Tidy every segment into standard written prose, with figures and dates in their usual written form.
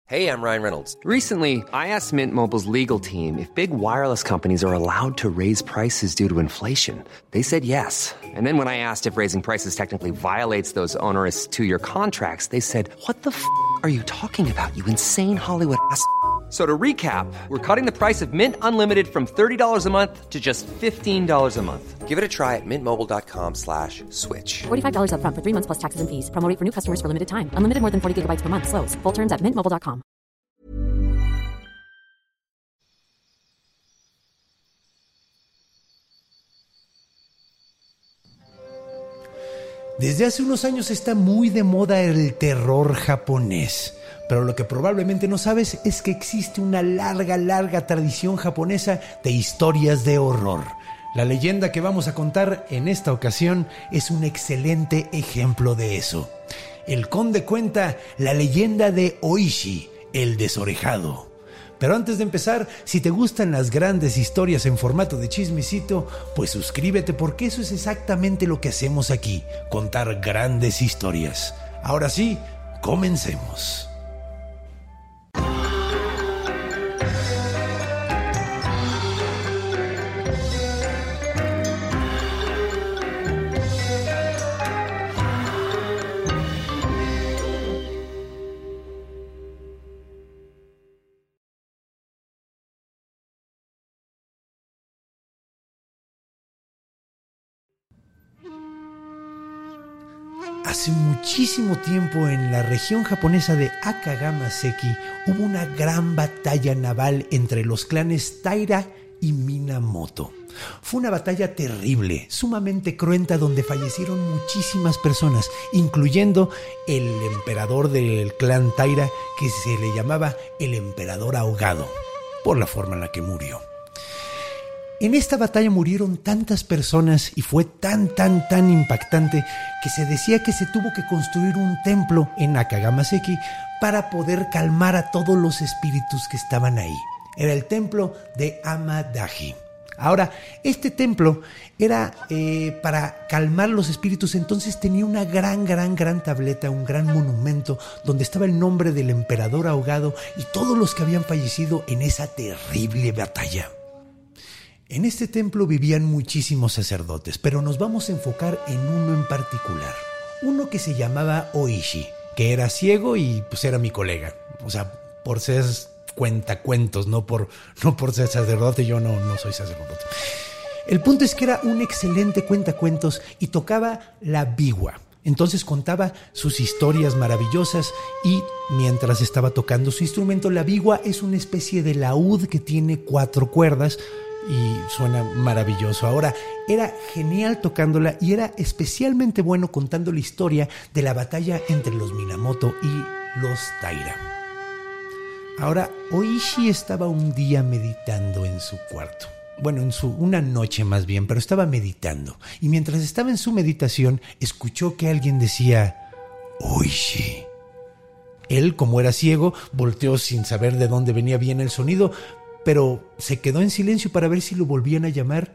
Hey, I'm Ryan Reynolds. Recently, I asked Mint Mobile's legal team if big wireless companies are allowed to raise prices due to inflation. They said yes. And then when I asked if raising prices technically violates those onerous two-year contracts, they said, "What the f*** are you talking about, you insane Hollywood ass?" So to recap, we're cutting the price of Mint Unlimited from $30 a month to just $15 a month. Give it a try at mintmobile.com/switch. $45 up front for 3 months plus taxes and fees. Promo rate for new customers for limited time. Unlimited more than 40 gigabytes per month. Slows full terms at mintmobile.com. Desde hace unos años está muy de moda el terror japonés. Pero lo que probablemente no sabes es que existe una larga tradición japonesa de historias de horror. La leyenda que vamos a contar en esta ocasión es un excelente ejemplo de eso. El conde cuenta la leyenda de Oishi, el desorejado. Pero antes de empezar, si te gustan las grandes historias en formato de chismecito, pues suscríbete porque eso es exactamente lo que hacemos aquí, contar grandes historias. Ahora sí, comencemos. Hace muchísimo tiempo en la región japonesa de Akagamaseki hubo una gran batalla naval entre los clanes Taira y Minamoto. Fue una batalla terrible, sumamente cruenta, donde fallecieron muchísimas personas, incluyendo el emperador del clan Taira, que se le llamaba el emperador ahogado, por la forma en la que murió. En esta batalla murieron tantas personas y fue tan impactante que se decía que se tuvo que construir un templo en Akagamaseki para poder calmar a todos los espíritus que estaban ahí. Era el templo de Amadaji. Ahora, este templo era para calmar los espíritus, entonces tenía una gran tableta, un gran monumento donde estaba el nombre del emperador ahogado y todos los que habían fallecido en esa terrible batalla. En este templo vivían muchísimos sacerdotes, pero nos vamos a enfocar en uno en particular. Uno que se llamaba Oishi, que era ciego y pues era mi colega. O sea, por ser cuentacuentos, no por ser sacerdote. Yo no soy sacerdote. El punto es que era un excelente cuentacuentos y tocaba la biwa. Entonces contaba sus historias maravillosas y mientras estaba tocando su instrumento, la biwa es una especie de laúd que tiene 4 cuerdas y suena maravilloso. Ahora, era genial tocándola y era especialmente bueno contando la historia de la batalla entre los Minamoto y los Taira. Ahora, Oishi estaba un día meditando en su cuarto. Bueno, una noche más bien, pero estaba meditando. Y mientras estaba en su meditación, escuchó que alguien decía, Oishi. Él, como era ciego, volteó sin saber de dónde venía bien el sonido, pero se quedó en silencio para ver si lo volvían a llamar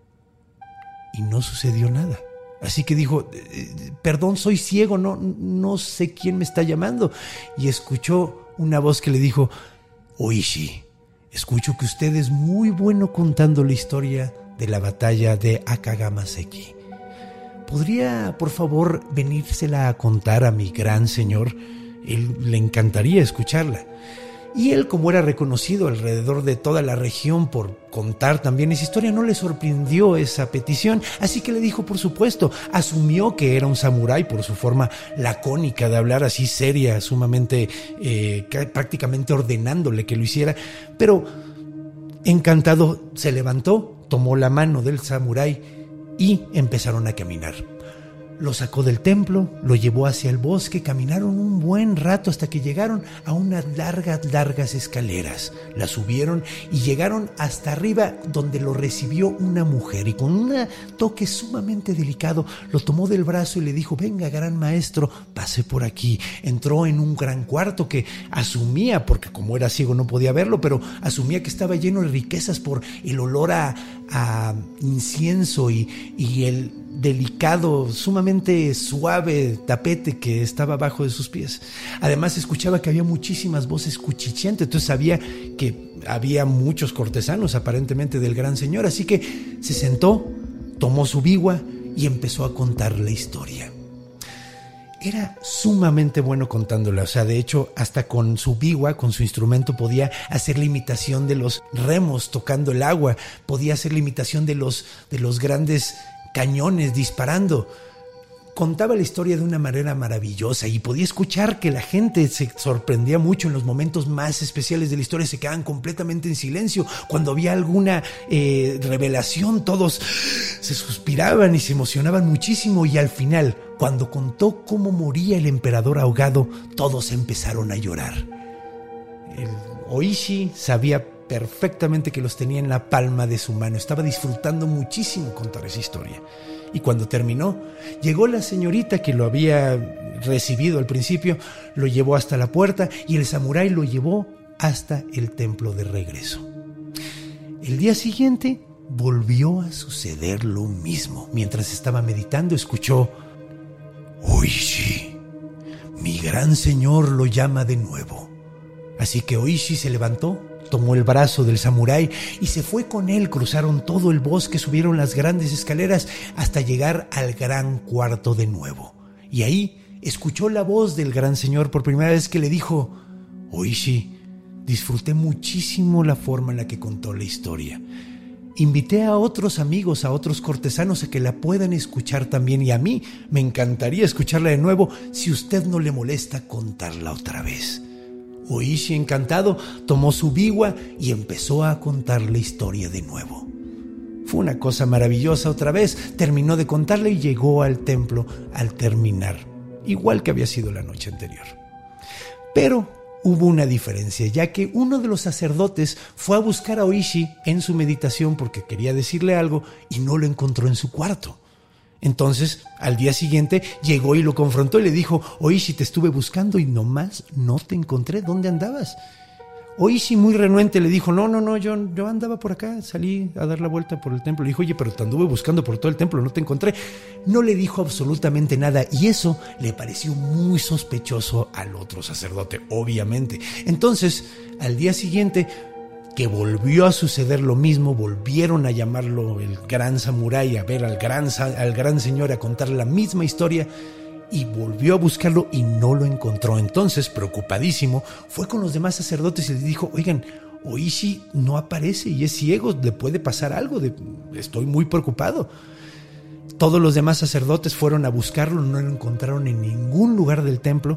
y no sucedió nada. Así que dijo, perdón, soy ciego, no sé quién me está llamando. Y escuchó una voz que le dijo, Oishi, escucho que usted es muy bueno contando la historia de la batalla de Akagamaseki. ¿Podría, por favor, venírsela a contar a mi gran señor? Él le encantaría escucharla. Y él, como era reconocido alrededor de toda la región por contar también esa historia, no le sorprendió esa petición, así que le dijo, por supuesto. Asumió que era un samurái por su forma lacónica de hablar, así seria, sumamente, prácticamente ordenándole que lo hiciera, pero encantado se levantó, tomó la mano del samurái y empezaron a caminar. Lo sacó del templo, lo llevó hacia el bosque, caminaron un buen rato hasta que llegaron a unas largas escaleras. Las subieron y llegaron hasta arriba, donde lo recibió una mujer y con un toque sumamente delicado lo tomó del brazo y le dijo, venga, gran maestro, pase por aquí. Entró en un gran cuarto que asumía, porque como era ciego no podía verlo, pero asumía que estaba lleno de riquezas por el olor a a incienso y el delicado, sumamente suave tapete que estaba abajo de sus pies. Además escuchaba que había muchísimas voces cuchicheantes, entonces sabía que había muchos cortesanos aparentemente del gran señor, así que se sentó, tomó su bigua y empezó a contar la historia. Era sumamente bueno contándola, o sea, de hecho, hasta con su bigua, con su instrumento, podía hacer la imitación de los remos tocando el agua, podía hacer la imitación de los grandes cañones disparando. Contaba la historia de una manera maravillosa y podía escuchar que la gente se sorprendía mucho en los momentos más especiales de la historia, se quedaban completamente en silencio. Cuando había alguna revelación, todos se suspiraban y se emocionaban muchísimo, y al final, cuando contó cómo moría el emperador ahogado, todos empezaron a llorar. El Oishi sabía perfectamente que los tenía en la palma de su mano, estaba disfrutando muchísimo contar esa historia. Y cuando terminó, llegó la señorita que lo había recibido al principio, lo llevó hasta la puerta y el samurái lo llevó hasta el templo de regreso. El día siguiente volvió a suceder lo mismo. Mientras estaba meditando, escuchó: Oishi, mi gran señor lo llama de nuevo. Así que Oishi se levantó, tomó el brazo del samurái y se fue con él. Cruzaron todo el bosque, subieron las grandes escaleras hasta llegar al gran cuarto de nuevo. Y ahí escuchó la voz del gran señor por primera vez, que le dijo: Oishi, disfruté muchísimo la forma en la que contó la historia. Invité a otros amigos, a otros cortesanos, a que la puedan escuchar también, y a mí me encantaría escucharla de nuevo si usted no le molesta contarla otra vez. Oishi, encantado, tomó su bigua y empezó a contar la historia de nuevo. Fue una cosa maravillosa otra vez. Terminó de contarla y llegó al templo al terminar, igual que había sido la noche anterior. Pero hubo una diferencia, ya que uno de los sacerdotes fue a buscar a Oishi en su meditación porque quería decirle algo y no lo encontró en su cuarto. Entonces, al día siguiente, llegó y lo confrontó y le dijo: Oishi, te estuve buscando y nomás no te encontré. ¿Dónde andabas? Oishi, muy renuente, le dijo: No, yo andaba por acá, salí a dar la vuelta por el templo. Le dijo: Oye, pero te anduve buscando por todo el templo, no te encontré. No le dijo absolutamente nada, y eso le pareció muy sospechoso al otro sacerdote, obviamente. Entonces, al día siguiente, que volvió a suceder lo mismo, volvieron a llamarlo el gran samurái, a ver al gran señor, a contar la misma historia, y volvió a buscarlo y no lo encontró. Entonces, preocupadísimo, fue con los demás sacerdotes y les dijo: Oigan, Oishi no aparece y es ciego, le puede pasar algo, estoy muy preocupado. Todos los demás sacerdotes fueron a buscarlo, no lo encontraron en ningún lugar del templo,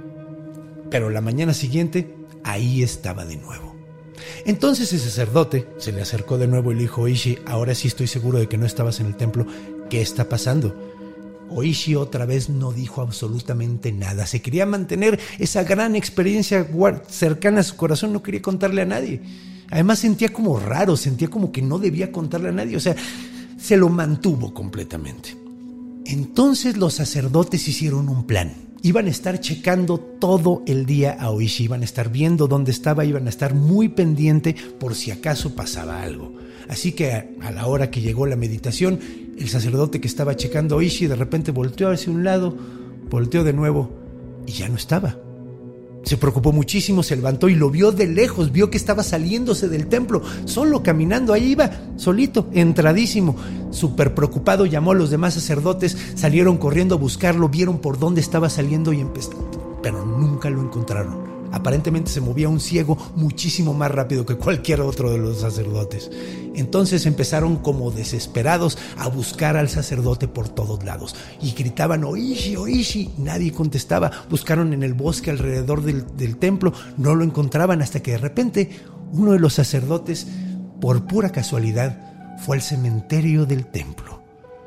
pero la mañana siguiente, ahí estaba de nuevo. Entonces el sacerdote se le acercó de nuevo y le dijo: Oishi, ahora sí estoy seguro de que no estabas en el templo. ¿Qué está pasando? Oishi otra vez no dijo absolutamente nada. Se quería mantener esa gran experiencia cercana a su corazón, no quería contarle a nadie. Además sentía como raro, sentía como que no debía contarle a nadie, o sea, se lo mantuvo completamente. Entonces los sacerdotes hicieron un plan. Iban a estar checando todo el día a Oishi, iban a estar viendo dónde estaba, iban a estar muy pendiente por si acaso pasaba algo. Así que a la hora que llegó la meditación, el sacerdote que estaba checando a Oishi de repente volteó hacia un lado, volteó de nuevo y ya no estaba. Se preocupó muchísimo, se levantó y lo vio de lejos, vio que estaba saliéndose del templo, solo caminando, ahí iba, solito, entradísimo. Súper preocupado, llamó a los demás sacerdotes, salieron corriendo a buscarlo, vieron por dónde estaba saliendo y pero nunca lo encontraron. Aparentemente se movía un ciego muchísimo más rápido que cualquier otro de los sacerdotes. Entonces empezaron como desesperados a buscar al sacerdote por todos lados y gritaban: Oishi, Oishi. Nadie contestaba. Buscaron en el bosque alrededor del templo, no lo encontraban, hasta que de repente uno de los sacerdotes, por pura casualidad, fue al cementerio del templo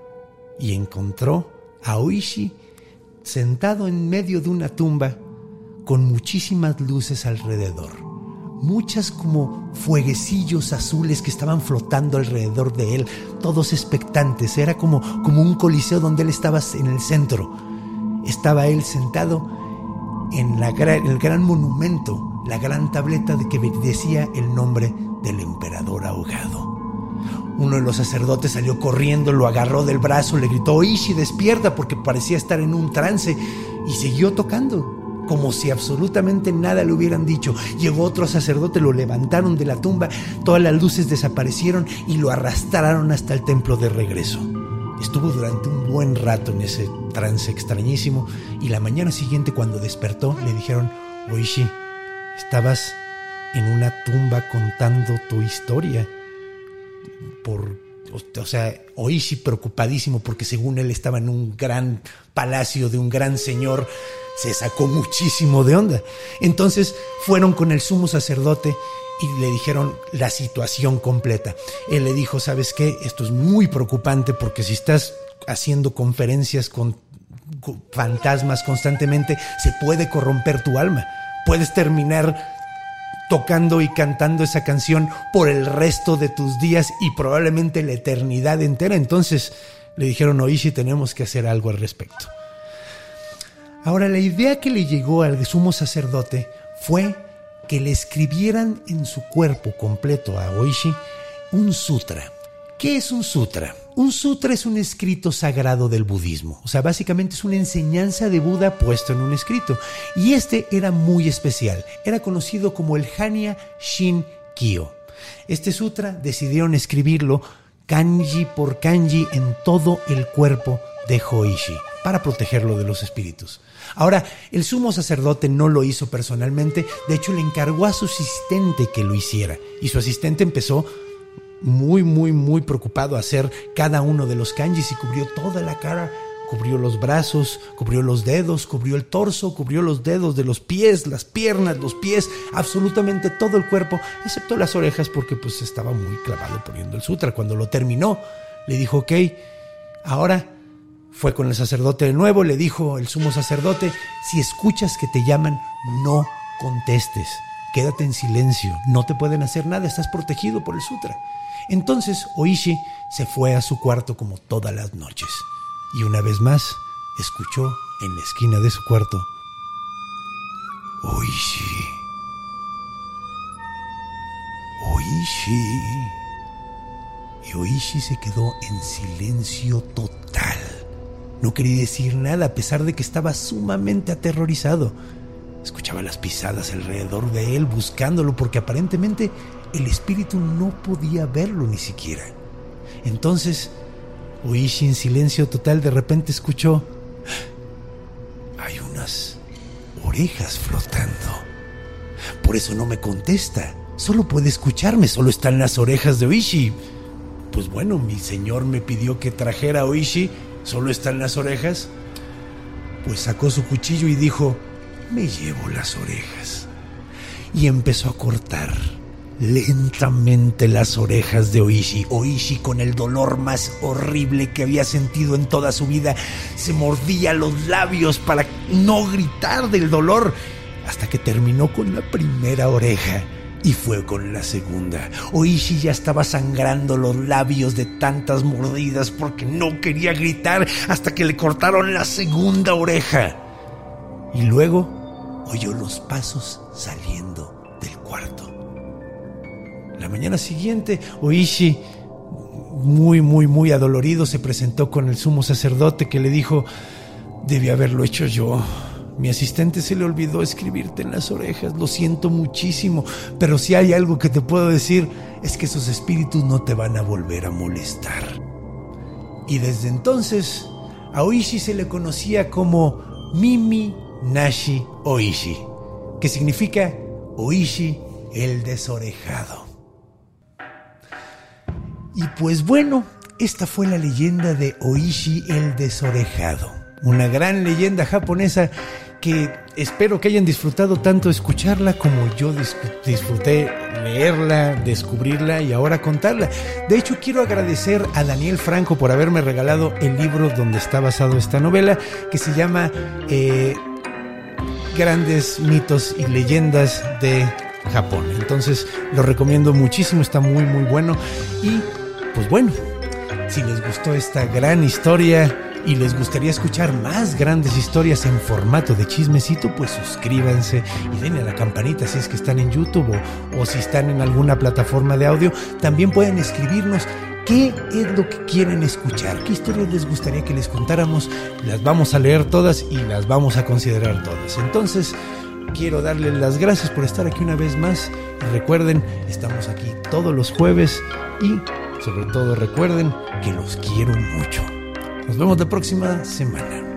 y encontró a Oishi sentado en medio de una tumba con muchísimas luces alrededor, muchas como fueguecillos azules que estaban flotando alrededor de él, todos expectantes. Era como un coliseo donde él estaba en el centro. Estaba él sentado en el gran monumento, la gran tableta de que decía el nombre del emperador ahogado. Uno de los sacerdotes salió corriendo, lo agarró del brazo, le gritó: Oishi, despierta, porque parecía estar en un trance, y siguió tocando, como si absolutamente nada le hubieran dicho. Llegó otro sacerdote, lo levantaron de la tumba, todas las luces desaparecieron y lo arrastraron hasta el templo de regreso. Estuvo durante un buen rato en ese trance extrañísimo, y la mañana siguiente, cuando despertó, le dijeron: Oishi, estabas en una tumba contando tu historia. Oishi, preocupadísimo, porque según él estaba en un gran palacio de un gran señor, se sacó muchísimo de onda. Entonces fueron con el sumo sacerdote y le dijeron la situación completa. Él le dijo: ¿sabes qué? Esto es muy preocupante, porque si estás haciendo conferencias con fantasmas constantemente, se puede corromper tu alma. Puedes terminar tocando y cantando esa canción por el resto de tus días y probablemente la eternidad entera. Entonces le dijeron: Oishi, tenemos que hacer algo al respecto. Ahora, la idea que le llegó al sumo sacerdote fue que le escribieran en su cuerpo completo a Oishi un sutra. ¿Qué es un sutra? Un sutra es un escrito sagrado del budismo. O sea, básicamente es una enseñanza de Buda puesto en un escrito. Y este era muy especial. Era conocido como el Hanya Shin Kyo. Este sutra decidieron escribirlo kanji por kanji en todo el cuerpo de Oishi para protegerlo de los espíritus. Ahora, el sumo sacerdote no lo hizo personalmente. De hecho, le encargó a su asistente que lo hiciera. Y su asistente empezó muy preocupado a hacer cada uno de los kanjis, y cubrió toda la cara, cubrió los brazos, cubrió los dedos, cubrió el torso, cubrió los dedos de los pies, las piernas, los pies, absolutamente todo el cuerpo, excepto las orejas, porque pues estaba muy clavado poniendo el sutra. Cuando lo terminó, le dijo: ok, ahora fue con el sacerdote de nuevo. Le dijo el sumo sacerdote: si escuchas que te llaman, no contestes, quédate en silencio, no te pueden hacer nada, estás protegido por el sutra. Entonces Oishi se fue a su cuarto como todas las noches, y una vez más escuchó en la esquina de su cuarto: Oishi, Oishi. Y Oishi se quedó en silencio total. No quería decir nada, a pesar de que estaba sumamente aterrorizado. Escuchaba las pisadas alrededor de él, buscándolo, porque aparentemente el espíritu no podía verlo ni siquiera. Entonces, Oishi, en silencio total, de repente escuchó: hay unas orejas flotando. Por eso no me contesta. Solo puede escucharme, solo están las orejas de Oishi. Pues bueno, mi señor me pidió que trajera a Oishi, solo están las orejas. Pues sacó su cuchillo y dijo: me llevo las orejas. Y empezó a cortar lentamente las orejas de Oishi. Oishi, con el dolor más horrible que había sentido en toda su vida, se mordía los labios para no gritar del dolor, hasta que terminó con la primera oreja y fue con la segunda. Oishi ya estaba sangrando los labios de tantas mordidas porque no quería gritar, hasta que le cortaron la segunda oreja. Y luego oyó los pasos saliendo del cuarto. La mañana siguiente, Oishi, muy adolorido, se presentó con el sumo sacerdote, que le dijo: debí haberlo hecho yo. Mi asistente se le olvidó escribirte en las orejas. Lo siento muchísimo, pero si hay algo que te puedo decir, es que esos espíritus no te van a volver a molestar. Y desde entonces, a Oishi se le conocía como Mimi Nashi Oishi, que significa Oishi el desorejado. Y pues bueno, esta fue la leyenda de Oishi el desorejado. Una gran leyenda japonesa que espero que hayan disfrutado tanto escucharla como yo disfruté leerla, descubrirla y ahora contarla. De hecho, quiero agradecer a Daniel Franco por haberme regalado el libro donde está basado esta novela, que se llama Grandes mitos y leyendas de Japón. Entonces lo recomiendo muchísimo, está muy bueno. Y pues bueno, si les gustó esta gran historia y les gustaría escuchar más grandes historias en formato de chismecito, pues suscríbanse y denle a la campanita si es que están en YouTube o si están en alguna plataforma de audio. También pueden escribirnos ¿Qué es lo que quieren escuchar? ¿Qué historias les gustaría que les contáramos? Las vamos a leer todas y las vamos a considerar todas. Entonces, quiero darles las gracias por estar aquí una vez más. Y recuerden, estamos aquí todos los jueves y sobre todo recuerden que los quiero mucho. Nos vemos la próxima semana.